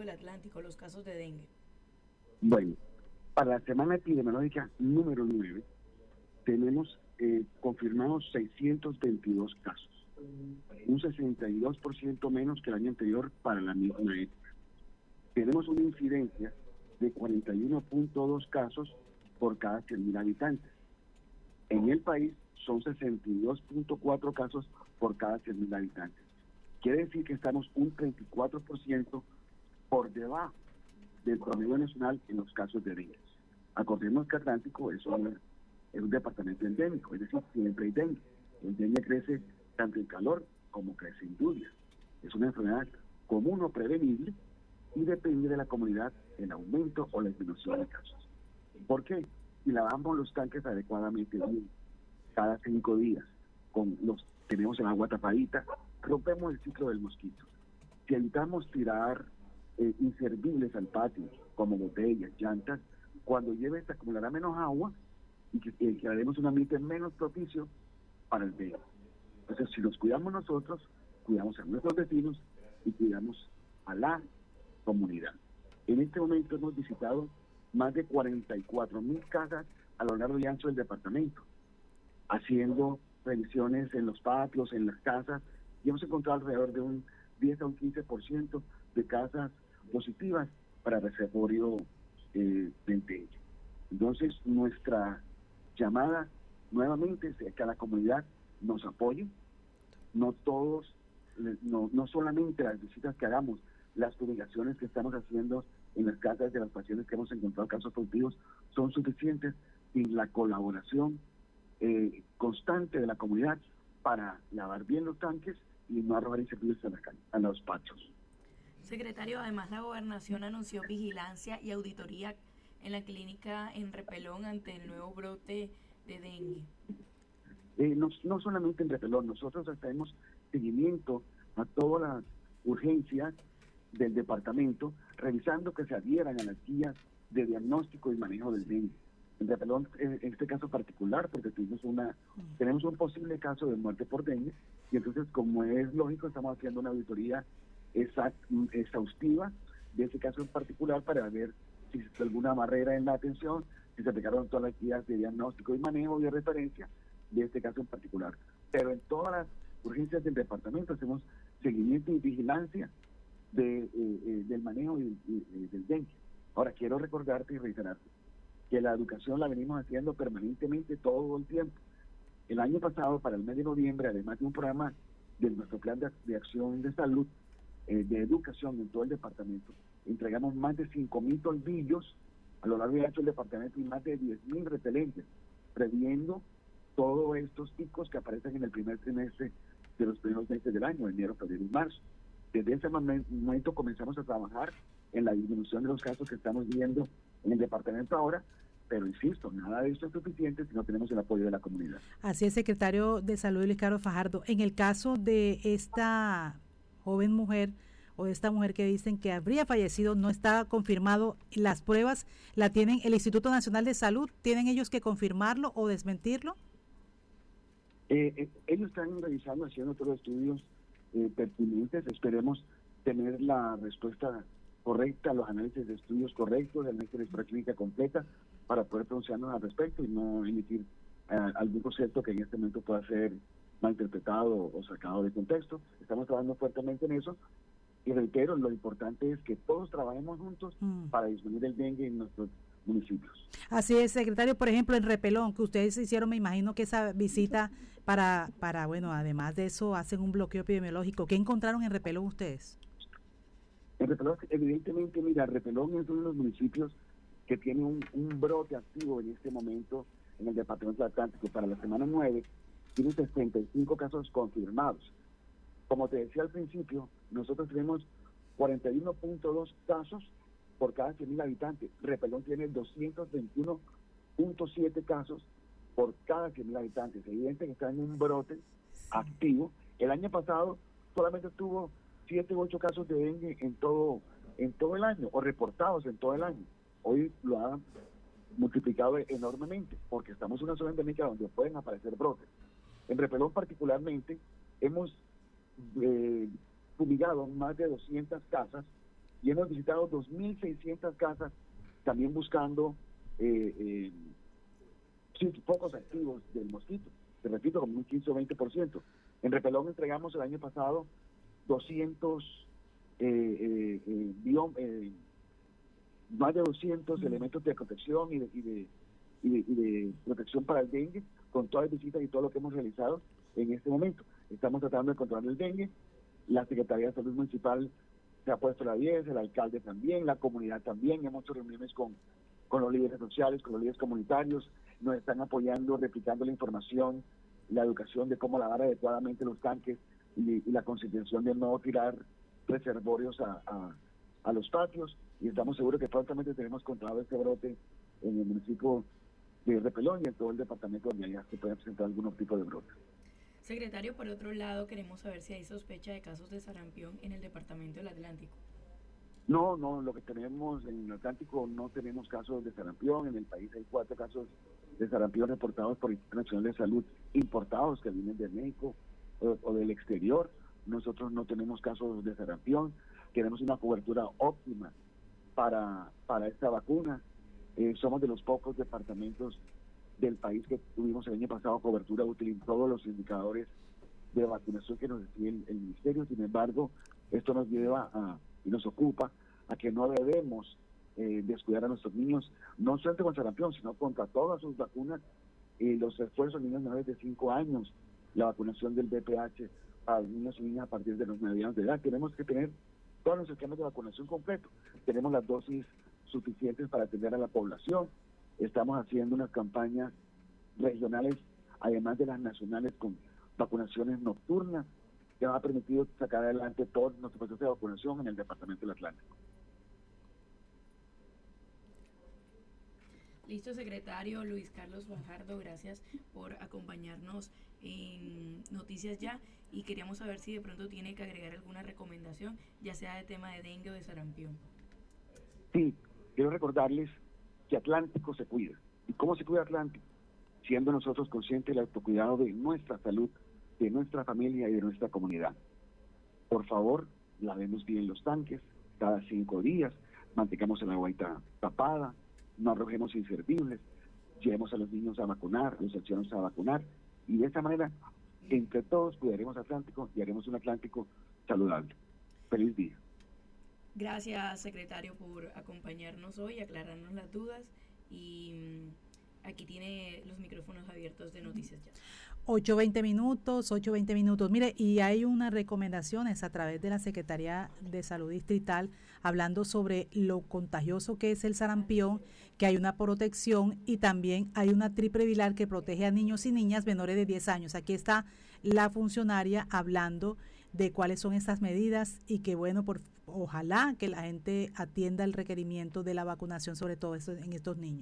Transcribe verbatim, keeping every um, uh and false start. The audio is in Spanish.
del Atlántico, los casos de dengue? Bueno, para la semana epidemiológica número nueve, tenemos eh, confirmados seiscientos veintidós casos, un sesenta y dos por ciento menos que el año anterior para la misma época. Tenemos una incidencia de cuarenta y uno punto dos casos por cada cien mil habitantes. En el país son sesenta y dos punto cuatro casos por cada cien mil habitantes. Quiere decir que estamos un treinta y cuatro por ciento por debajo del promedio nacional en los casos de dengue. Acordemos que Atlántico es un, es un departamento endémico, es decir, siempre hay dengue. El dengue crece tanto en calor como crece en lluvia. Es una enfermedad común o prevenible y depende de la comunidad el aumento o la disminución de casos. ¿Por qué? Si lavamos los tanques adecuadamente bien, cada cinco días, con los tenemos el agua tapadita, rompemos el ciclo del mosquito. Si evitamos tirar eh, inservibles al patio, como botellas, llantas, cuando lleve se acumulará menos agua y que, eh, que haremos un ambiente menos propicio para el dengue. Entonces, si nos cuidamos nosotros, cuidamos a nuestros vecinos y cuidamos a la comunidad. En este momento hemos visitado más de cuarenta y cuatro mil casas a lo largo y ancho del departamento, haciendo revisiones en los patios, en las casas, y hemos encontrado alrededor de un diez a un quince por ciento de casas positivas para reservorio eh, del dengue. Entonces, nuestra llamada nuevamente es que la comunidad nos apoye, no todos, no, no solamente las visitas que hagamos, las publicaciones que estamos haciendo en las casas de las pacientes que hemos encontrado casos positivos son suficientes, sin la colaboración eh, constante de la comunidad para lavar bien los tanques y no arrojar inservibles a, la, a los patios. Secretario, además la gobernación anunció vigilancia y auditoría en la clínica en Repelón ante el nuevo brote de dengue. Eh, no, no solamente en Repelón, nosotros hacemos seguimiento a todas las urgencias del departamento, revisando que se adhieran a las guías de diagnóstico y manejo del dengue. En Repelón, en este caso particular, porque tuvimos una, tenemos un posible caso de muerte por dengue, y entonces, como es lógico, estamos haciendo una auditoría esa, exhaustiva de ese caso en particular para ver si existe alguna barrera en la atención, si se aplicaron todas las guías de diagnóstico y manejo y de referencia de este caso en particular. Pero en todas las urgencias del departamento hacemos seguimiento y vigilancia de, eh, eh, del manejo y, y, y del dengue. Ahora, quiero recordarte y reiterarte que la educación la venimos haciendo permanentemente todo el tiempo. El año pasado, para el mes de noviembre, además de un programa de nuestro plan de, de acción de salud, eh, de educación en todo el departamento, entregamos más de cinco mil tolvillos a lo largo y ancho del departamento y más de diez mil repelentes, previendo todos estos picos que aparecen en el primer trimestre de los primeros meses del año, enero, febrero y marzo. Desde ese momento comenzamos a trabajar en la disminución de los casos que estamos viendo en el departamento ahora, pero insisto, nada de esto es suficiente si no tenemos el apoyo de la comunidad. Así es, secretario de Salud Luis Carlos Fajardo. En el caso de esta joven mujer o de esta mujer que dicen que habría fallecido, no está confirmado, las pruebas la tienen el Instituto Nacional de Salud, ¿tienen ellos que confirmarlo o desmentirlo? Eh, eh, ellos están revisando, haciendo otros estudios eh, pertinentes, esperemos tener la respuesta correcta, los análisis de estudios correctos, el análisis de la historia clínica completa, para poder pronunciarnos al respecto y no emitir eh, algún concepto que en este momento pueda ser malinterpretado o sacado de contexto. Estamos trabajando fuertemente en eso y reitero, lo importante es que todos trabajemos juntos mm. para disminuir el dengue en nuestros municipios. Así es, secretario. Por ejemplo, en Repelón, que ustedes hicieron, me imagino que esa visita para, para bueno, además de eso, hacen un bloqueo epidemiológico. ¿Qué encontraron en Repelón ustedes? En Repelón, evidentemente, mira, Repelón es uno de los municipios que tiene un, un brote activo en este momento en el departamento del Atlántico. Para la semana nueve, tiene sesenta y cinco casos confirmados. Como te decía al principio, nosotros tenemos cuarenta y uno punto dos casos por cada cien mil habitantes. Repelón tiene doscientos veintiuno punto siete casos por cada cien mil habitantes. Es evidente que está en un brote activo. El año pasado solamente tuvo siete u ocho casos de dengue en todo, en todo el año, o reportados en todo el año. Hoy lo han multiplicado enormemente, porque estamos en una zona endémica donde pueden aparecer brotes. En Repelón particularmente hemos eh, fumigado más de doscientas casas y hemos visitado dos mil seiscientas casas, también buscando eh, eh, sí, focos activos del mosquito, te repito, como un quince o veinte por ciento. En Repelón entregamos el año pasado doscientos, eh, eh, eh, biom, eh, más de doscientos elementos de protección y de, y, de, y, de, y de protección para el dengue, con todas las visitas y todo lo que hemos realizado en este momento. Estamos tratando de controlar el dengue, la Secretaría de Salud Municipal se ha puesto la diez, el alcalde también, la comunidad también, hemos hecho reuniones con, con los líderes sociales, con los líderes comunitarios, nos están apoyando, replicando la información, la educación de cómo lavar adecuadamente los tanques y, y la concienciación de no tirar reservorios a, a, a los patios, y estamos seguros que prontamente tenemos controlado este brote en el municipio de Repelón y en todo el departamento donde allá se puede presentar algún tipo de brote. Secretario, por otro lado, queremos saber si hay sospecha de casos de sarampión en el departamento del Atlántico. No, no, lo que tenemos en el Atlántico no tenemos casos de sarampión. En el país hay cuatro casos de sarampión reportados por el Instituto Nacional de Salud, importados que vienen de México o, o del exterior. Nosotros no tenemos casos de sarampión. Tenemos una cobertura óptima para, para esta vacuna. Eh, somos de los pocos departamentos del país que tuvimos el año pasado cobertura útil en todos los indicadores de vacunación que nos decía el, el ministerio. Sin embargo, esto nos lleva a, y nos ocupa a que no debemos eh, descuidar a nuestros niños, no solamente con sarampión, sino contra todas sus vacunas, eh, los esfuerzos de niños menores de cinco años, la vacunación del B P H a niños y niñas a partir de los nueve años de edad. Tenemos que tener todos los esquemas de vacunación completo. Tenemos las dosis suficientes para atender a la población. Estamos haciendo unas campañas regionales, además de las nacionales, con vacunaciones nocturnas, que ha permitido sacar adelante todo nuestro proceso de vacunación en el departamento del Atlántico. Listo, secretario Luis Carlos Fajardo, gracias por acompañarnos en Noticias Ya, y queríamos saber si de pronto tiene que agregar alguna recomendación, ya sea de tema de dengue o de sarampión. Sí, quiero recordarles que Atlántico se cuida. ¿Y cómo se cuida Atlántico? Siendo nosotros conscientes del autocuidado de nuestra salud, de nuestra familia y de nuestra comunidad. Por favor, lavemos bien los tanques cada cinco días, mantengamos el agua tapada, no arrojemos inservibles, llevemos a los niños a vacunar, a los ancianos a vacunar, y de esta manera, entre todos, cuidaremos Atlántico y haremos un Atlántico saludable. Feliz día. Gracias, secretario, por acompañarnos hoy, aclararnos las dudas, y aquí tiene los micrófonos abiertos de Noticias Ya. ocho veinte minutos, ocho veinte minutos. Mire, y hay unas recomendaciones a través de la Secretaría de Salud Distrital hablando sobre lo contagioso que es el sarampión, que hay una protección y también hay una triple viral que protege a niños y niñas menores de diez años. Aquí está la funcionaria hablando de cuáles son estas medidas y que bueno, por ojalá que la gente atienda el requerimiento de la vacunación, sobre todo en estos niños.